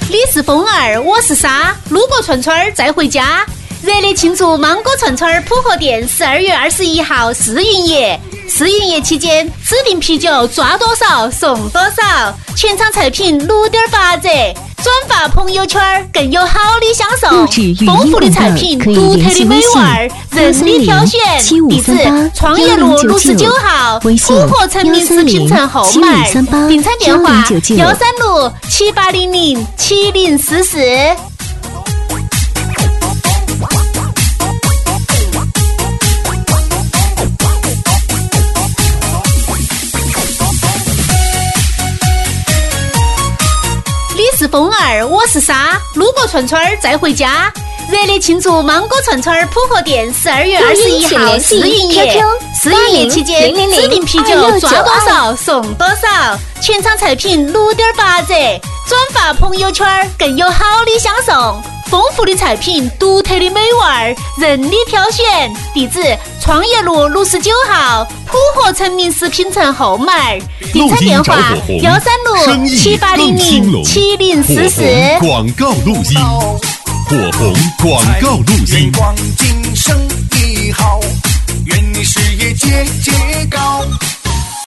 你是风儿，我是沙，路过串串再回家。热烈庆祝芒果串串普和店12月21号试营业。试营业期间，指定啤酒抓多少送多少，全场菜品6.8折。转发朋友圈更有好礼相送，丰富的菜品，独特的美味，任你挑选。地址：创业路69号普和成名食品城后门。订餐电话13678007044。你是风儿，我是沙，路过串串再回家。热烈庆祝芒果串串普和店12月21号试营业。试营业期间，指定啤酒抓多少送多少，全场菜品6.8折。转发朋友圈更有好礼相送，丰富的菜品，独特的美味，任你挑选。地址：创业路69号普和成名食品城后门。订餐电话13678007044。 广告录音，火红广告录音。 光景生意好，愿你事业节节高。